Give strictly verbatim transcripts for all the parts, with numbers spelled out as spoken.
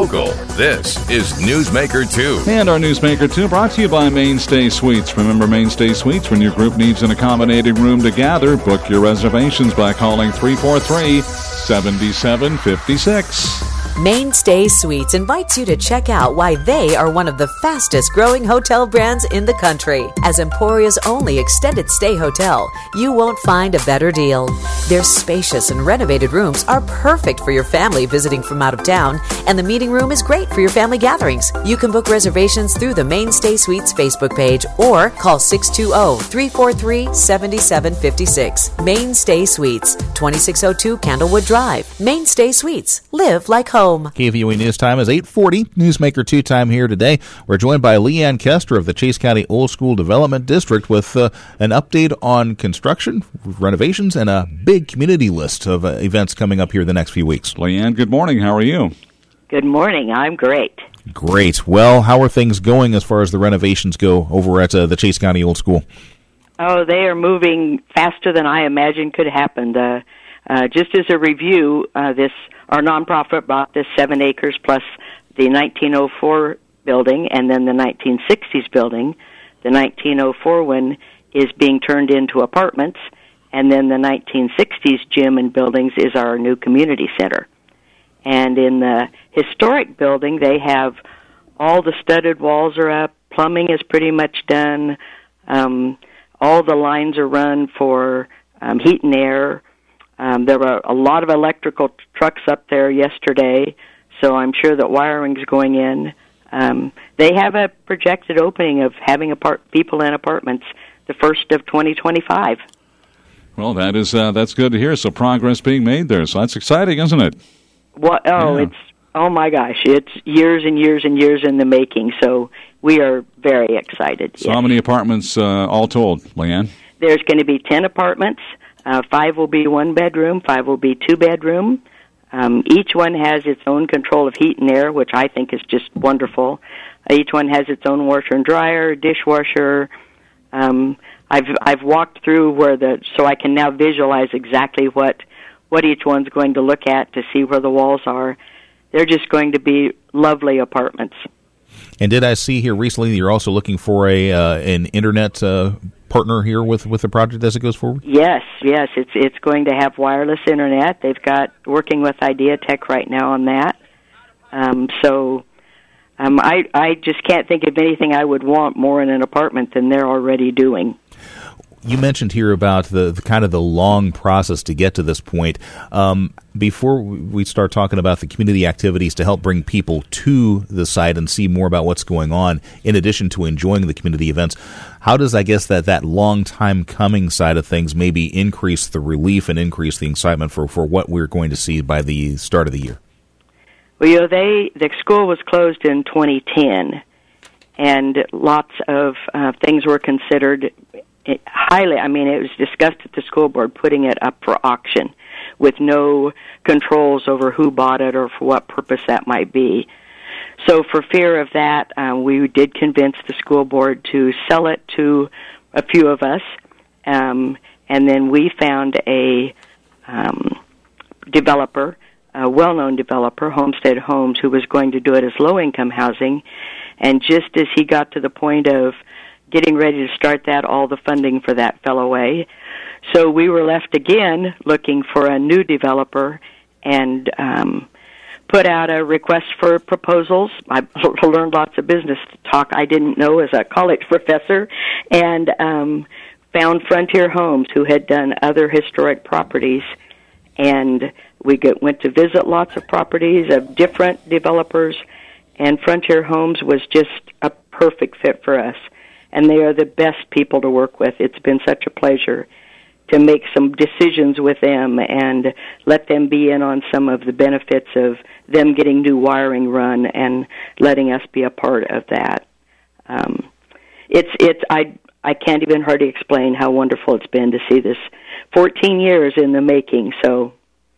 local. This is Newsmaker two. And our Newsmaker two brought to you by Mainstay Suites. Remember Mainstay Suites, when your group needs an accommodating room to gather, book your reservations by calling three four three, seven seven five six. Mainstay Suites invites you to check out why they are one of the fastest growing hotel brands in the country. As Emporia's only extended stay hotel, you won't find a better deal. Their spacious and renovated rooms are perfect for your family visiting from out of town, and the meeting room is great for your family gatherings. You can book reservations through the Mainstay Suites Facebook page or call six two zero, three four three, seven seven five six. Mainstay Suites, twenty-six oh two Candlewood Drive. Mainstay Suites. Live like home. K V O E News Time is eight forty. Newsmaker two time here today. We're joined by Leanne Kester of the Chase County Old School Development District with uh, an update on construction, renovations, and a big community list of uh, events coming up here the next few weeks. Leanne, good morning. How are you? Good morning. I'm great. Great. Well, how are things going as far as the renovations go over at uh, the Chase County Old School? Oh, they are moving faster than I imagined could happen. Uh, uh, just as a review, uh, this our nonprofit bought this seven acres plus the nineteen oh four building and then the nineteen sixties building. The nineteen oh four one is being turned into apartments, and then the nineteen sixties gym and buildings is our new community center. And in the historic building, they have all the studded walls are up, plumbing is pretty much done, um, all the lines are run for um, heat and air. Um, there were a lot of electrical t- trucks up there yesterday, so I'm sure that wiring's going in. Um, they have a projected opening of having apart- people in apartments the first of twenty twenty-five. Well, that is uh, that's good to hear. So progress being made there. So that's exciting, isn't it? Well, oh, yeah. it's oh my gosh, it's years and years and years in the making. So we are very excited. So yes. How many apartments uh, all told, Leanne? There's going to be ten apartments. Uh, five will be one bedroom, five will be two bedroom. Um, each one has its own control of heat and air, which I think is just wonderful. Uh, each one has its own washer and dryer, dishwasher. Um, I've I've walked through where the so I can now visualize exactly what what each one's going to look at to see where the walls are. They're just going to be lovely apartments. And did I see here recently you're also looking for a uh, an internet uh, partner here with, with the project as it goes forward? Yes, yes. It's it's going to have wireless internet. They've got working with Idea Tech right now on that. Um, so um, I I just can't think of anything I would want more in an apartment than they're already doing. You mentioned here about the, the kind of the long process to get to this point. Um, before we start talking about the community activities to help bring people to the site and see more about what's going on, in addition to enjoying the community events, how does, I guess, that, that long time coming side of things maybe increase the relief and increase the excitement for, for what we're going to see by the start of the year? Well, you know, they the school was closed in twenty ten, and lots of uh, things were considered It highly, I mean, it was discussed at the school board putting it up for auction with no controls over who bought it or for what purpose that might be. So for fear of that, uh, we did convince the school board to sell it to a few of us, um, and then we found a um, developer, a well-known developer, Homestead Homes, who was going to do it as low-income housing, and just as he got to the point of getting ready to start that, all the funding for that fell away. So we were left again looking for a new developer and um, put out a request for proposals. I learned lots of business talk I didn't know as a college professor, and um, found Frontier Homes, who had done other historic properties. And we get, went to visit lots of properties of different developers, and Frontier Homes was just a perfect fit for us. And they are the best people to work with. It's been such a pleasure to make some decisions with them and let them be in on some of the benefits of them getting new wiring run and letting us be a part of that. Um, it's it's I I can't even hardly explain how wonderful it's been to see this fourteen years in the making. So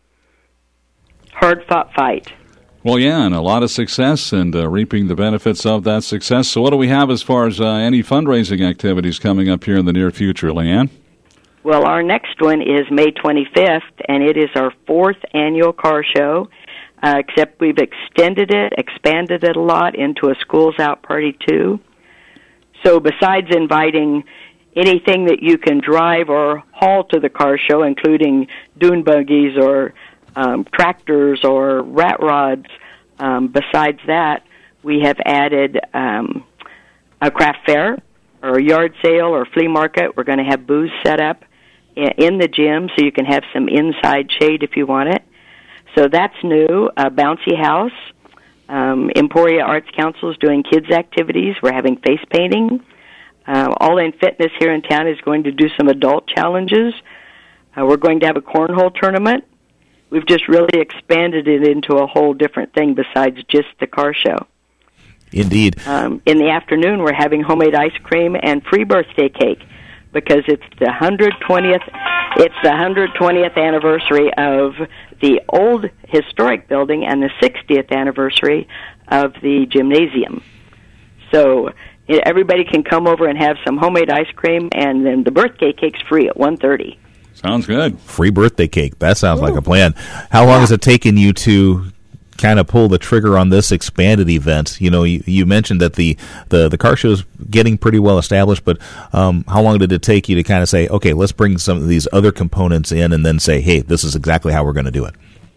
hard fought fight. Well, yeah, and a lot of success and uh, reaping the benefits of that success. So what do we have as far as uh, any fundraising activities coming up here in the near future, Leanne? Well, our next one is May twenty-fifth, and it is our fourth annual car show. uh, except we've extended it, expanded it a lot into a schools out party too. So besides inviting anything that you can drive or haul to the car show, including dune buggies or um, tractors or rat rods, um, besides that, we have added um, a craft fair or a yard sale or flea market. We're going to have booths set up in the gym so you can have some inside shade if you want it. So that's new. A bouncy house. Um, Emporia Arts Council is doing kids' activities. We're having face painting. Uh, All In Fitness here in town is going to do some adult challenges. Uh, we're going to have a cornhole tournament. We've just really expanded it into a whole different thing besides just the car show. Indeed. Um, in the afternoon, we're having homemade ice cream and free birthday cake because it's the one hundred twentieth. It's the one hundred twentieth anniversary of the old historic building and the sixtieth anniversary of the gymnasium. So everybody can come over and have some homemade ice cream, and then the birthday cake's free at one thirty. Sounds good. Free birthday cake. That sounds Ooh. like a plan. How long yeah. has it taken you to kind of pull the trigger on this expanded event? You know, you, you mentioned that the, the, the car show is getting pretty well established, but um, how long did it take you to kind of say, okay, let's bring some of these other components in and then say, hey, this is exactly how we're going to do it?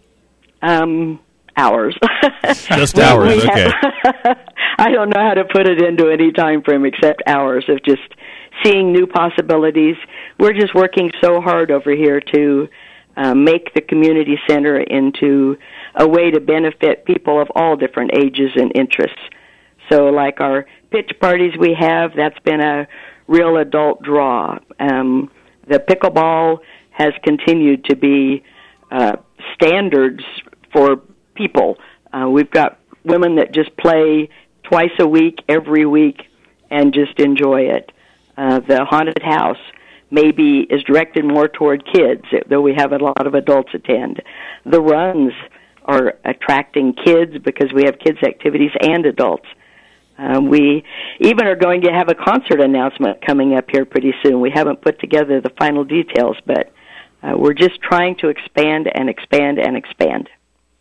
Um, hours. Just we, hours, we okay. Have, I don't know how to put it into any time frame except hours of just seeing new possibilities. We're just working so hard over here to uh, make the community center into a way to benefit people of all different ages and interests. So like our pitch parties we have, that's been a real adult draw. Um, the pickleball has continued to be uh, standards for people. Uh, we've got women that just play twice a week, every week, and just enjoy it. Uh, the haunted house maybe is directed more toward kids, though we have a lot of adults attend. The runs are attracting kids because we have kids' activities and adults. Um, we even are going to have a concert announcement coming up here pretty soon. We haven't put together the final details, but uh, we're just trying to expand and expand and expand.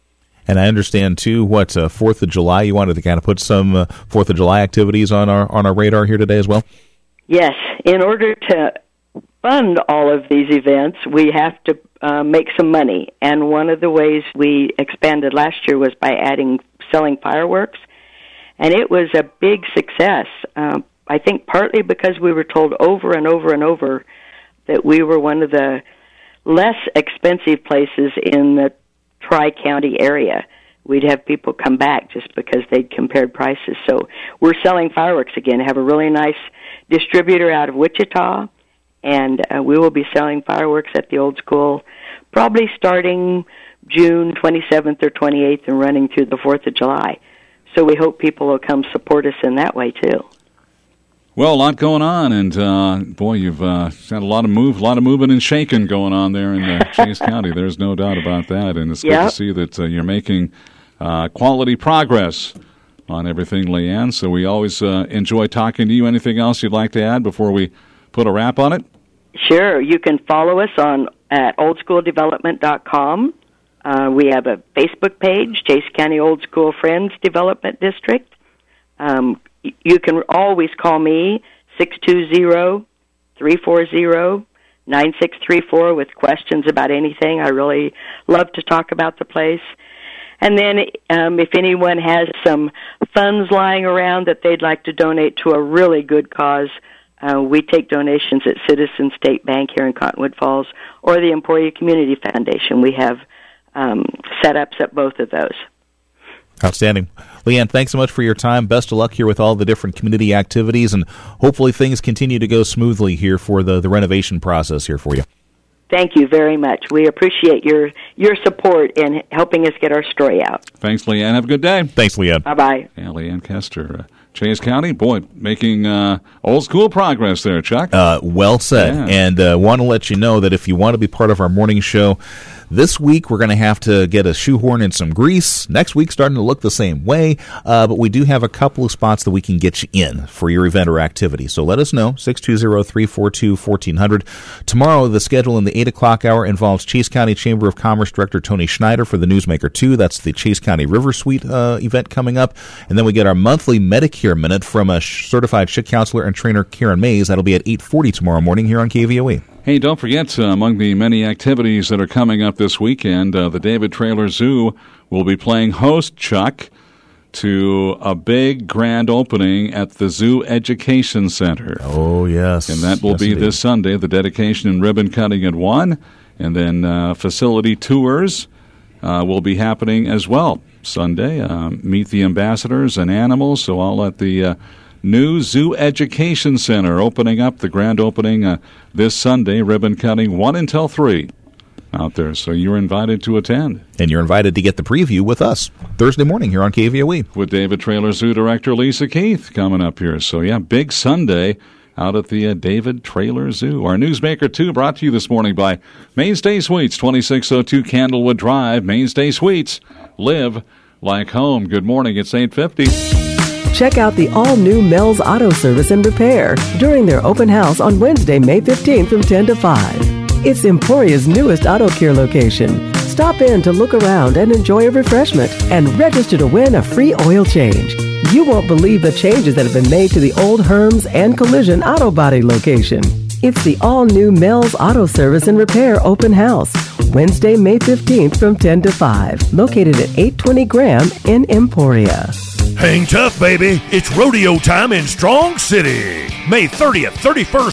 And I understand, too, what, uh, fourth of July, you wanted to kind of put some uh, fourth of July activities on our on our radar here today as well? Yes. In order to fund all of these events, we have to uh, make some money. And one of the ways we expanded last year was by adding selling fireworks. And it was a big success. Um, I think partly because we were told over and over and over that we were one of the less expensive places in the Tri-County area. We'd have people come back just because they'd compared prices. So we're selling fireworks again. Have a really nice distributor out of Wichita, and uh, we will be selling fireworks at the old school probably starting June twenty-seventh or twenty-eighth and running through the fourth of July. So we hope people will come support us in that way, too. Well, a lot going on, and uh, boy, you've uh, got a lot of move, a lot of moving and shaking going on there in uh, Chase County. There's no doubt about that, and it's yep. good to see that uh, you're making uh, quality progress on everything, Leanne. So we always uh, enjoy talking to you. Anything else you'd like to add before we put a wrap on it? Sure. You can follow us on at old school development dot com. Uh, we have a Facebook page, Chase County Old School Friends Development District. Um, you can always call me, six two zero, three four zero, nine six three four, with questions about anything. I really love to talk about the place. And then um, if anyone has some funds lying around that they'd like to donate to a really good cause, uh, we take donations at Citizen State Bank here in Cottonwood Falls or the Emporia Community Foundation. We have um, setups at both of those. Outstanding. Leanne, thanks so much for your time. Best of luck here with all the different community activities, and hopefully things continue to go smoothly here for the, the renovation process here for you. Thank you very much. We appreciate your your support in helping us get our story out. Thanks, Leanne. Have a good day. Thanks, Leanne. Bye-bye. Yeah, Leanne Kester, uh, Chase County. Boy, making uh, old school progress there, Chuck. Uh, well said. Yeah. And uh, want to let you know that if you want to be part of our morning show, This week, we're going to have to get a shoehorn in some grease. Next week, starting to look the same way. Uh, but we do have a couple of spots that we can get you in for your event or activity. So let us know, six two zero, three four two, one four zero zero. Tomorrow, the schedule in the eight o'clock hour involves Chase County Chamber of Commerce Director Tony Schneider for the Newsmaker two. That's the Chase County River Suite uh, event coming up. And then we get our monthly Medicare Minute from a certified Sh I C counselor and trainer, Karen Mays. That'll be at eight forty tomorrow morning here on K V O E. Hey, don't forget, uh, among the many activities that are coming up this weekend, uh, the David Traylor Zoo will be playing host, Chuck, to a big grand opening at the Zoo Education Center. Oh, yes. And that will yes, be indeed. this Sunday, the dedication and ribbon cutting at one, and then uh, facility tours uh, will be happening as well Sunday. Uh, meet the ambassadors and animals, so all at the uh, new Zoo Education Center, opening up the grand opening uh, this Sunday, ribbon cutting one until three out there. So you're invited to attend. And you're invited to get the preview with us Thursday morning here on K V O E. With David Traylor Zoo Director Lisa Keith coming up here. So, yeah, big Sunday out at the uh, David Traylor Zoo. Our Newsmaker two brought to you this morning by Mainstay Suites, twenty-six oh two Candlewood Drive. Mainstay Suites, live like home. Good morning. It's eight fifty. Check out the all-new Mel's Auto Service and Repair during their open house on Wednesday, May fifteenth from ten to five. It's Emporia's newest auto care location. Stop in to look around and enjoy a refreshment and register to win a free oil change. You won't believe the changes that have been made to the old Herms and Collision Auto Body location. It's the all-new Mel's Auto Service and Repair open house, Wednesday, May fifteenth from ten to five, located at eight twenty Graham in Emporia. Hang tough, baby. It's rodeo time in Strong City. May thirtieth, thirty-first,